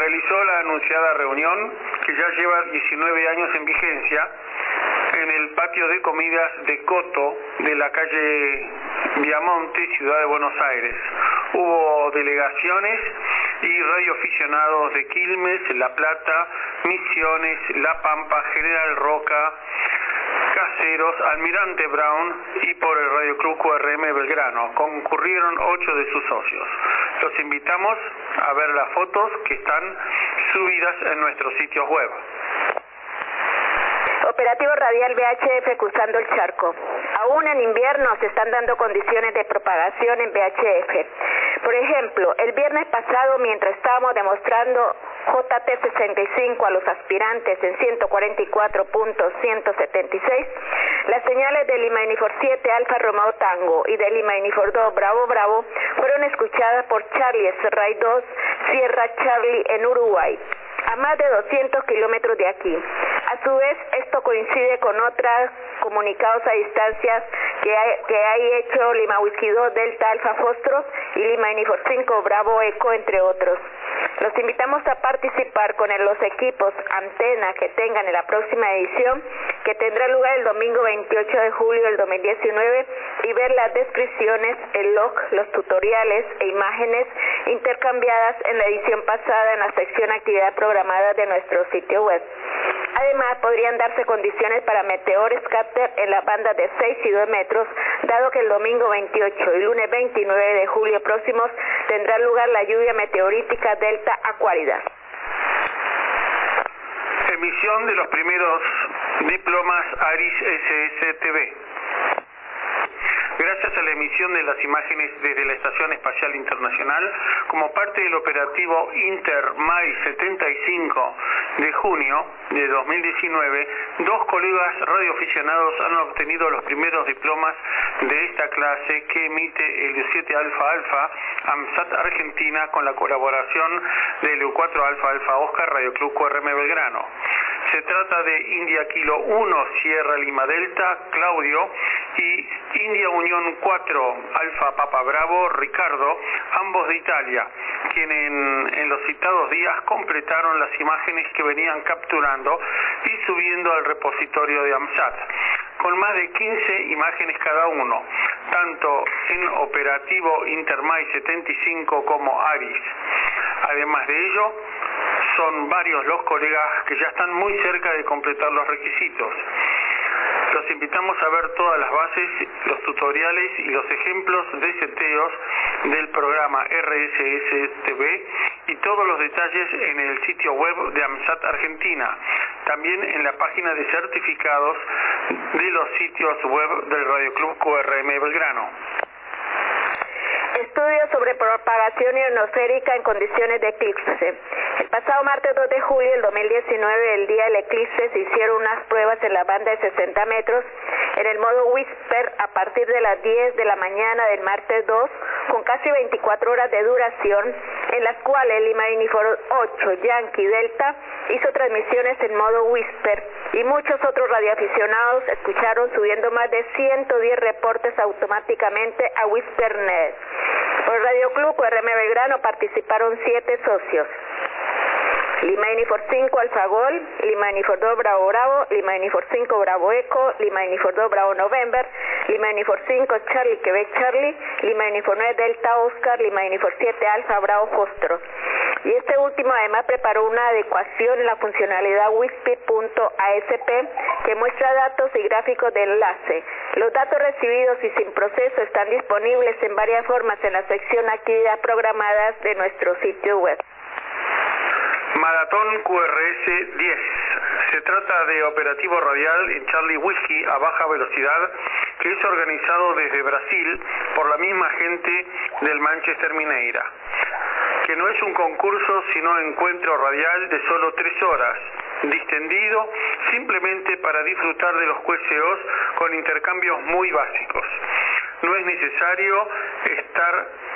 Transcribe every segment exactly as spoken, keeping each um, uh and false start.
realizó la anunciada reunión, que ya lleva diecinueve años en vigencia, en el patio de comidas de Coto de la calle Viamonte, Ciudad de Buenos Aires. Hubo delegaciones y radioaficionados de Quilmes, La Plata, Misiones, La Pampa, General Roca, Caseros, Almirante Brown y por el Radio Club Q R M Belgrano. Concurrieron ocho de sus socios. Los invitamos a ver las fotos que están subidas en nuestros sitios web. Operativo radial V H F cruzando el charco. Aún en invierno se están dando condiciones de propagación en V H F. Por ejemplo, el viernes pasado, mientras estábamos demostrando J T sesenta y cinco a los aspirantes en ciento cuarenta y cuatro punto ciento setenta y seis, las señales de Lima Unifor siete Alfa Romeo Tango y de Lima Unifor dos Bravo Bravo fueron escuchadas por Charlie Serray dos Sierra Charlie en Uruguay, a más de doscientos kilómetros de aquí. A su vez, esto coincide con otros comunicados a distancias que hay, que hay hecho Lima Whisky dos Delta Alfa Fostros y Lima Unifor cinco Bravo Eco, entre otros. Los invitamos a participar con los equipos antena que tengan en la próxima edición, que tendrá lugar el domingo veintiocho de julio del dos mil diecinueve, y ver las descripciones, el log, los tutoriales e imágenes intercambiadas en la edición pasada en la sección actividad programada de nuestro sitio web. Además, podrían darse condiciones para Meteor Scatter en la banda de seis y dos metros, dado que el domingo veintiocho y lunes veintinueve de julio próximos tendrá lugar la lluvia meteorítica Delta Acuárida. Emisión de los primeros diplomas ARIS S S T V. Gracias a la emisión de las imágenes desde la Estación Espacial Internacional, como parte del operativo Inter-MAI setenta y cinco de junio de dos mil diecinueve, dos colegas radioaficionados han obtenido los primeros diplomas de esta clase que emite el siete Alfa Alfa AMSAT Argentina con la colaboración del U cuatro Alfa Alfa Oscar Radio Club Q R M Belgrano. Se trata de India Kilo uno Sierra Lima Delta Claudio y India Unión cuatro Alfa Papa Bravo Ricardo, ambos de Italia, quienes en, en los citados días completaron las imágenes que venían capturando y subiendo al repositorio de AMSAT, con más de quince imágenes cada uno, tanto en operativo Intermai setenta y cinco como ARIS. Además de ello, son varios los colegas que ya están muy cerca de completar los requisitos. Los invitamos a ver todas las bases, los tutoriales y los ejemplos de seteos del programa R S S T V y todos los detalles en el sitio web de AMSAT Argentina, también en la página de certificados de los sitios web del Radio Club Q R M Belgrano. Estudio sobre propagación ionosférica en condiciones de eclipse. El pasado martes dos de julio del dos mil diecinueve, el día del eclipse, se hicieron unas pruebas en la banda de sesenta metros en el modo Whisper a partir de las diez de la mañana del martes dos, con casi veinticuatro horas de duración, en las cuales Lima Unifor ocho Yankee Delta hizo transmisiones en modo Whisper y muchos otros radioaficionados escucharon subiendo más de ciento diez reportes automáticamente a WhisperNet. Por Radio Club Q R M Belgrano participaron siete socios: Lima Unifor cinco Alfa Gol, Lima Unifor dos Bravo Bravo, Lima Unifor cinco Bravo Eco, Lima Unifor dos Bravo November, Lima Unifor cinco Charlie Quebec Charlie, Lima Unifor nueve Delta Oscar, Lima Unifor siete Alfa Bravo Fostro. Y este último además preparó una adecuación en la funcionalidad Whisper punto A S P que muestra datos y gráficos de enlace. Los datos recibidos y sin proceso están disponibles en varias formas en la sección actividades programadas de nuestro sitio web. Maratón Q R S diez. Se trata de operativo radial en Charlie Whisky a baja velocidad que es organizado desde Brasil por la misma gente del Manchester Mineira, que no es un concurso sino encuentro radial de solo tres horas, distendido simplemente para disfrutar de los Q S Os con intercambios muy básicos. No es necesario estar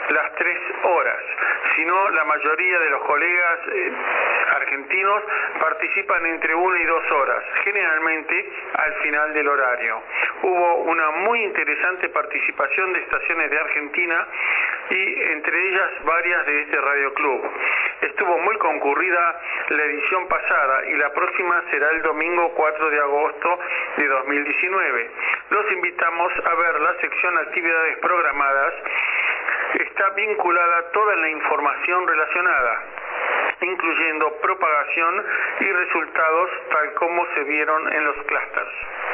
las tres horas, sino la mayoría de los colegas eh, argentinos participan entre una y dos horas, generalmente al final del horario. Hubo una muy interesante participación de estaciones de Argentina y entre ellas varias de este Radio Club. Estuvo muy concurrida la edición pasada y la próxima será el domingo cuatro de agosto de dos mil diecinueve. Los invitamos a ver la sección actividades programadas. Está vinculada toda la información relacionada, incluyendo propagación y resultados tal como se vieron en los clústeres.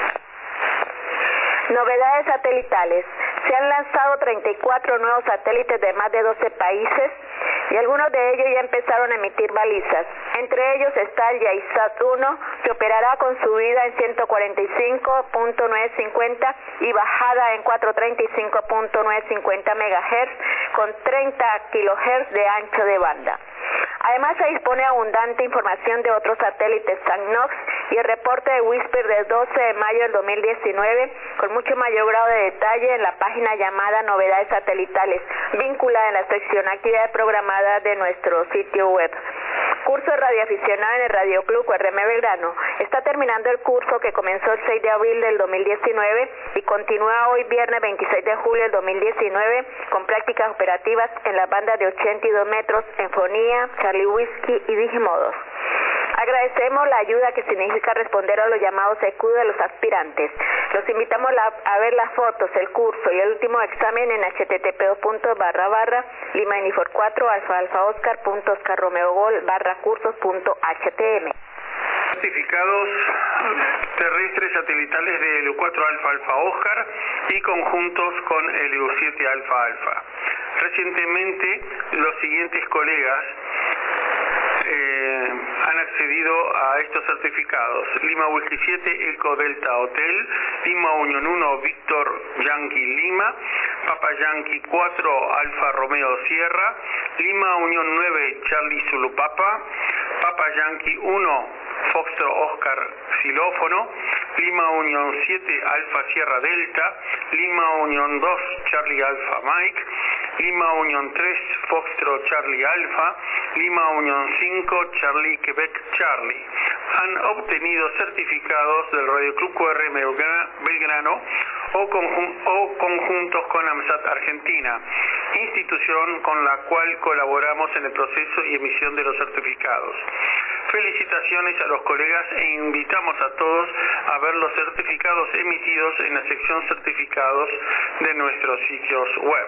Novedades satelitales. Se han lanzado treinta y cuatro nuevos satélites de más de doce países y algunos de ellos ya empezaron a emitir balizas. Entre ellos está el Yaisat uno, que operará con subida en ciento cuarenta y cinco punto novecientos cincuenta y bajada en cuatrocientos treinta y cinco punto novecientos cincuenta megahertz con treinta kilohertz de ancho de banda. Además se dispone abundante información de otros satélites SANOX y el reporte de Whisper del doce de mayo del dos mil diecinueve con mucho mayor grado de detalle en la página llamada Novedades Satelitales, vinculada en la sección Actividades Programadas de nuestro sitio web. Curso de radioaficionado en el Radio Club U R M Belgrano. Está terminando el curso que comenzó el seis de abril del dos mil diecinueve y continúa hoy viernes veintiséis de julio del dos mil diecinueve con prácticas operativas en las bandas de ochenta y dos metros en Fonía, Charlie Whiskey y Digimodos. Agradecemos la ayuda que significa responder a los llamados E Q de los aspirantes. Los invitamos a ver las fotos, el curso y el último examen en h t t p dos punto barra barra lima unifor cuatro alfa alfa oscar punto oscar romeo gol barra cursos punto h t m. Certificados terrestres satelitales de L U cuatro alfa alfa Oscar y conjuntos con L U siete alfa alfa. Recientemente los siguientes colegas Eh, han accedido a estos certificados: Lima Whisky siete Eco Delta Hotel, Lima Unión uno Víctor Yankee Lima, Papa Yankee cuatro Alfa Romeo Sierra, Lima Unión nueve Charlie Zulu Papa, Papa Yankee uno Foxtrot Oscar Xilófono, Lima Unión siete Alfa Sierra Delta, Lima Unión dos Charlie Alfa Mike, Lima Unión tres Foxtrot Charlie Alfa, Lima Unión cinco Charlie Quebec Charlie. Han obtenido certificados del Radio Club U R M Belgrano o, conjun o conjuntos con AMSAT Argentina, institución con la cual colaboramos en el proceso y emisión de los certificados. Felicitaciones a los colegas e invitamos a todos a ver los certificados emitidos en la sección certificados de nuestros sitios web.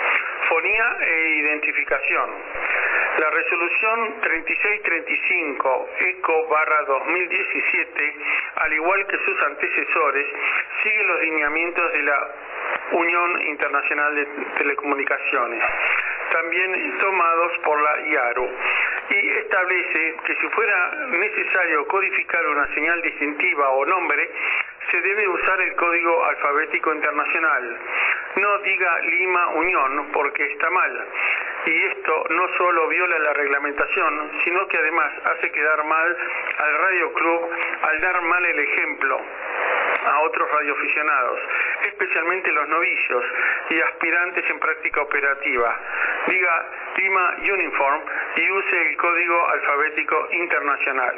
Fonía e identificación. La resolución treinta y seis treinta y cinco ECO barra dos mil diecisiete, al igual que sus antecesores, sigue los lineamientos de la Unión Internacional de Telecomunicaciones, también tomados por la I A R U, y establece que si fuera necesario codificar una señal distintiva o nombre, se debe usar el código alfabético internacional. No diga Lima Unión porque está mal. Y esto no solo viola la reglamentación, sino que además hace quedar mal al Radio Club al dar mal el ejemplo a otros radioaficionados, especialmente los novicios y aspirantes en práctica operativa. Diga Lima Uniform y use el código alfabético internacional.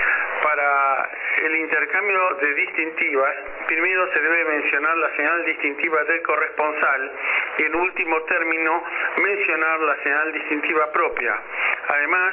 Para el intercambio de distintivas, primero se debe mencionar la señal distintiva del corresponsal y en último término mencionar la señal distintiva propia. Además,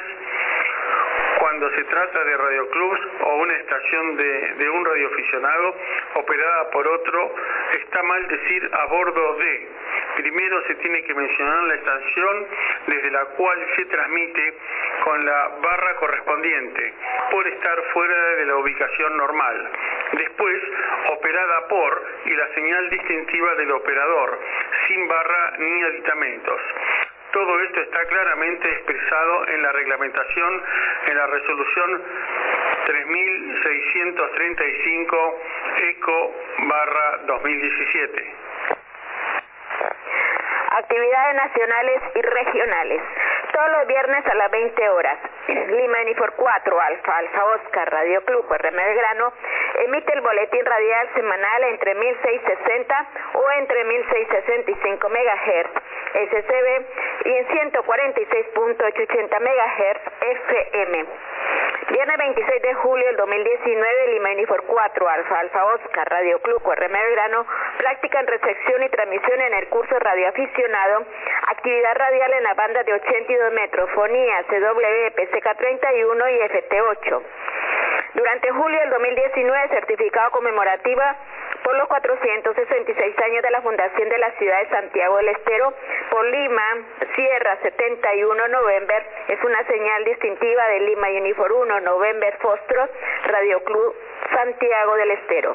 cuando se trata de radioclubs o una estación de, de un radioaficionado operada por otro, está mal decir a bordo de. Primero se tiene que mencionar la estación desde la cual se transmite con la barra correspondiente, por estar fuera de la ubicación normal. Después, operada por y la señal distintiva del operador, sin barra ni aditamentos. Todo esto está claramente expresado en la reglamentación en la resolución tres mil seiscientos treinta y cinco ECO barra dos mil diecisiete. Actividades nacionales y regionales. Todos los viernes a las veinte horas, Lima Unifor cuatro, Alfa, Alfa Oscar, Radio Club, R M Belgrano, emite el boletín radial semanal entre mil seiscientos sesenta o entre mil seiscientos sesenta y cinco megahertz S C B y en ciento cuarenta y seis punto ochocientos ochenta megahertz F M. Viernes veintiséis de julio del dos mil diecinueve, Lima Unifor cuatro, Alfa, Alfa Oscar, Radio Club, R M Belgrano, práctica en recepción y transmisión en el curso radioaficionado, actividad radial en la banda de ochenta y dos metros, fonía, C W, P C K treinta y uno y F T ocho. Durante julio del dos mil diecinueve, certificado conmemorativa por los cuatrocientos sesenta y seis años de la fundación de la ciudad de Santiago del Estero por Lima, Sierra setenta y uno November, es una señal distintiva de Lima Unifor uno, November Foxtrot, Radio Club Santiago del Estero.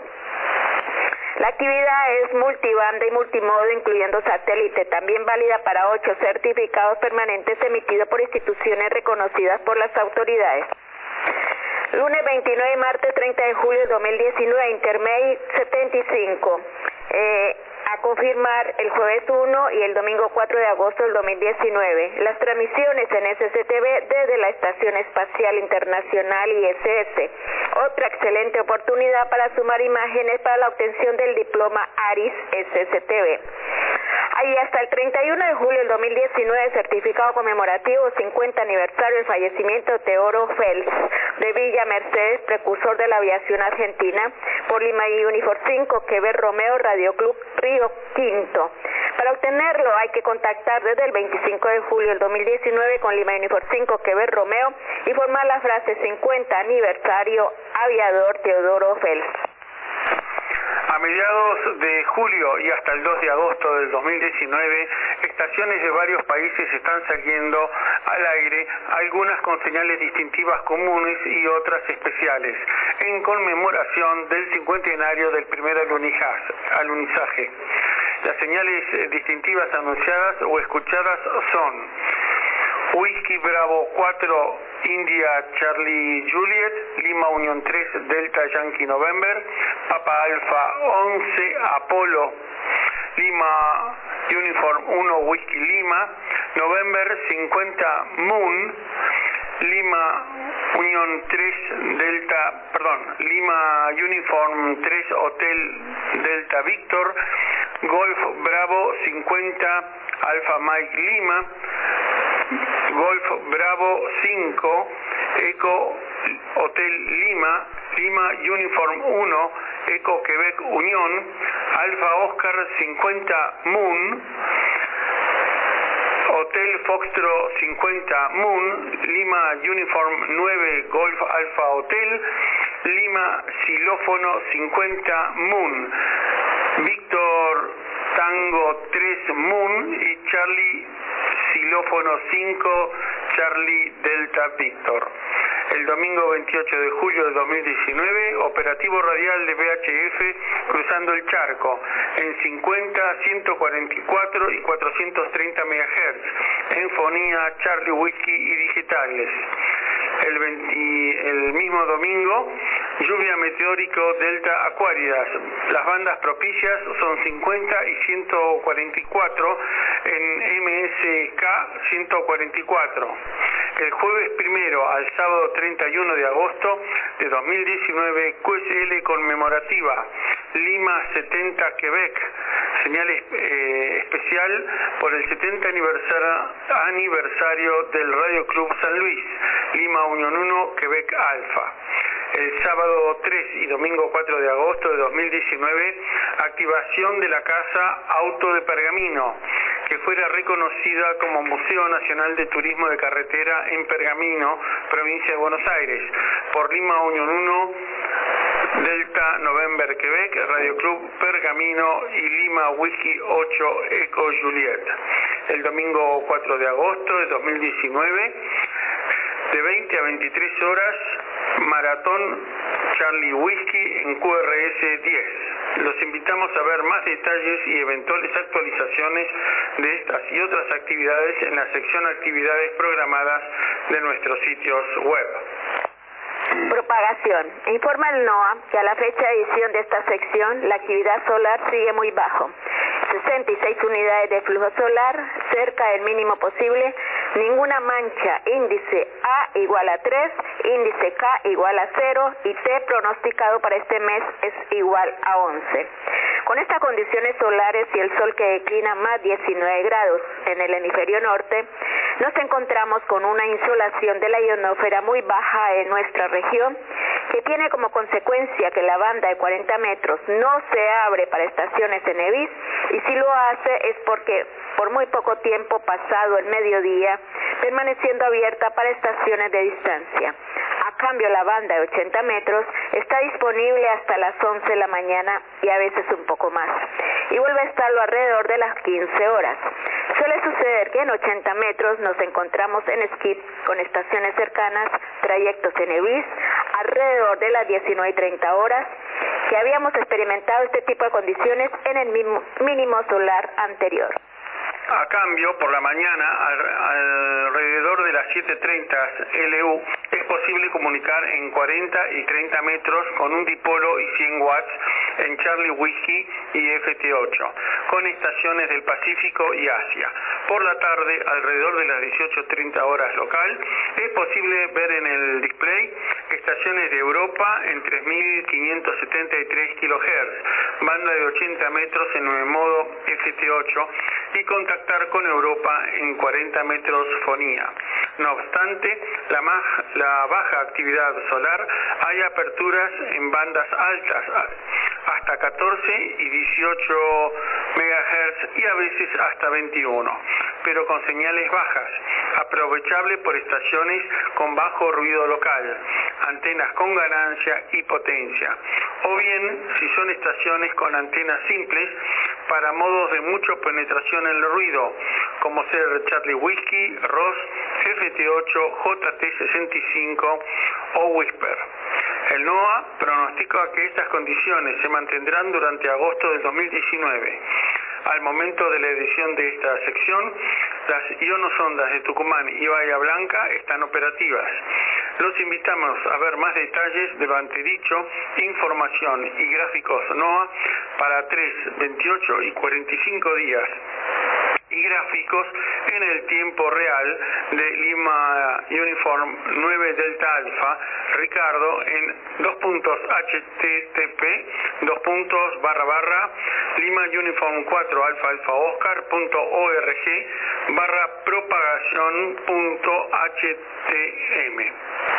La actividad es multibanda y multimodo, incluyendo satélite, también válida para ocho certificados permanentes emitidos por instituciones reconocidas por las autoridades. Lunes veintinueve y martes treinta de julio de dos mil diecinueve, Intermey setenta y cinco. Eh, a confirmar el jueves uno y el domingo cuatro de agosto del dos mil diecinueve. Las transmisiones en S S T V desde la Estación Espacial Internacional I S S. Otra excelente oportunidad para sumar imágenes para la obtención del diploma ARIS S S T V. Ahí hasta el treinta y uno de julio del dos mil diecinueve, certificado conmemorativo cincuenta aniversario del fallecimiento de Teodoro Fels de Villa Mercedes, precursor de la aviación argentina, por Lima Unifor cinco, Quebec Romeo, Radio Club Río Quinto. Para obtenerlo hay que contactar desde el veinticinco de julio del dos mil diecinueve con Lima Unifor cinco, Quebec Romeo y formar la frase cincuenta aniversario aviador Teodoro Fels. A mediados de julio y hasta el dos de agosto del dos mil diecinueve, estaciones de varios países están saliendo al aire, algunas con señales distintivas comunes y otras especiales, en conmemoración del cincuentenario del primer alunizaje. Las señales distintivas anunciadas o escuchadas son Whisky Bravo cuatro India Charlie Juliet, Lima Unión tres Delta Yankee November, Papa Alfa once Apolo, Lima Uniform uno Whisky Lima, November cincuenta Moon, Lima Unión tres Delta, perdón, Lima Uniform tres Hotel Delta Victor, Golf Bravo cincuenta Alfa Mike Lima, Golf Bravo cinco Eco Hotel Lima, Lima Uniform uno Eco Quebec Unión, Alfa Oscar cincuenta Moon, Hotel Foxtro cincuenta Moon, Lima Uniform nueve Golf Alfa Hotel, Lima Xilófono cincuenta Moon, Víctor Tango tres Moon y Charlie Xilófono cinco Charlie Delta Victor. El domingo veintiocho de julio de dos mil diecinueve, operativo radial de V H F cruzando el charco en cincuenta, ciento cuarenta y cuatro y cuatrocientos treinta megahertz, en fonía, Charlie Whisky y digitales. El, veinte, el mismo domingo, lluvia meteórico Delta Aquaridas. Las bandas propicias son cincuenta y ciento cuarenta y cuatro en M S K ciento cuarenta y cuatro. El jueves primero al sábado treinta y uno de agosto de dos mil diecinueve, Q S L conmemorativa, Lima setenta Quebec, señal eh, especial por el setenta aniversario, aniversario del Radio Club San Luis, Lima Unión uno Quebec Alfa. El sábado tres y domingo cuatro de agosto de dos mil diecinueve, activación de la Casa Auto de Pergamino, que fuera reconocida como Museo Nacional de Turismo de Carretera en Pergamino, provincia de Buenos Aires, por Lima Unión uno, Delta November Quebec, Radio Club Pergamino y Lima Whisky ocho Eco Juliet. El domingo cuatro de agosto de dos mil diecinueve, de veinte a veintitrés horas, Maratón Charlie Whisky en Q R S diez. Los invitamos a ver más detalles y eventuales actualizaciones de estas y otras actividades en la sección Actividades programadas de nuestros sitios web. Propagación. Informa el NOAA que a la fecha de edición de esta sección la actividad solar sigue muy bajo. sesenta y seis unidades de flujo solar, cerca del mínimo posible, ninguna mancha, índice A igual a tres, índice K igual a cero y T pronosticado para este mes es igual a once. Con estas condiciones solares y el sol que declina más diecinueve grados en el hemisferio norte, nos encontramos con una insolación de la ionosfera muy baja en nuestra región, que tiene como consecuencia que la banda de cuarenta metros no se abre para estaciones en EBIS, y si lo hace es porque por muy poco tiempo pasado el mediodía, permaneciendo abierta para estaciones de distancia. A cambio, la banda de ochenta metros está disponible hasta las once de la mañana y a veces un poco más, y vuelve a estarlo alrededor de las quince horas. Suele suceder que en ochenta metros nos encontramos en skip con estaciones cercanas, trayectos en EBIS, alrededor de las diecinueve y treinta horas, que habíamos experimentado este tipo de condiciones en el mismo mínimo solar anterior. A cambio, por la mañana, al, alrededor de las siete treinta L U, es posible comunicar en cuarenta y treinta metros con un dipolo y cien watts en Charlie Whiskey y F T ocho, con estaciones del Pacífico y Asia. Por la tarde, alrededor de las dieciocho treinta horas local, es posible ver en el display estaciones de Europa en tres mil quinientos setenta y tres kilohertz, banda de ochenta metros en el modo F T ocho, y contactar con Europa en cuarenta metros fonía. No obstante, la, la baja actividad solar, hay aperturas en bandas altas, hasta catorce y dieciocho megahertz y a veces hasta veintiuno, pero con señales bajas, aprovechable por estaciones con bajo ruido local, antenas con ganancia y potencia, o bien si son estaciones con antenas simples para modos de mucha penetración en el ruido, como ser Charlie Whiskey, Ross, F T ocho, J T sesenta y cinco o Whisper. El NOAA pronostica que estas condiciones se mantendrán durante agosto del dos mil diecinueve. Al momento de la edición de esta sección, las ionosondas de Tucumán y Bahía Blanca están operativas. Los invitamos a ver más detalles de lo antedicho, información y gráficos NOAA para tres, veintiocho y cuarenta y cinco días, y gráficos en el tiempo real de Lima Uniform nueve Delta Alfa Ricardo en dos puntos H T T P dos puntos barra barra Lima Uniform cuatro Alfa Alfa Oscar punto org barra propagación punto H T M.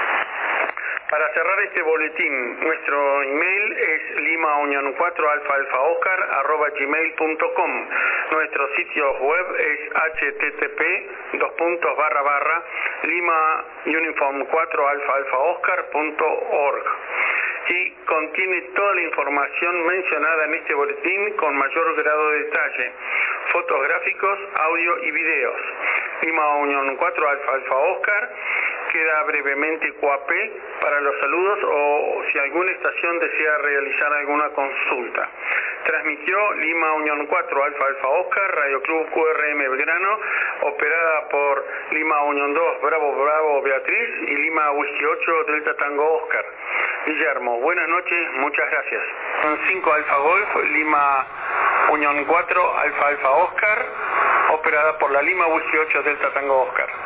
Para cerrar este boletín, nuestro email es lima unión cuatro alfa alfa oscar arroba gmail punto com. Nuestro sitio web es http dos puntos barra barra lima uniform cuatro alfa alfa oscar punto org, y contiene toda la información mencionada en este boletín con mayor grado de detalle, fotográficos, audio y videos. Lima Unión cuatro Alfa Alfa Oscar queda brevemente Q A P para los saludos o si alguna estación desea realizar alguna consulta. Transmitió Lima Unión cuatro Alfa Alfa Oscar, Radio Club Q R M Belgrano, operada por Lima Unión dos Bravo Bravo Beatriz y Lima Whisky ocho Delta Tango Oscar. Guillermo, buenas noches, muchas gracias. Son cinco Alfa Golf, Lima Unión cuatro Alfa Alfa Oscar, operada por la Lima Whisky ocho Delta Tango Oscar.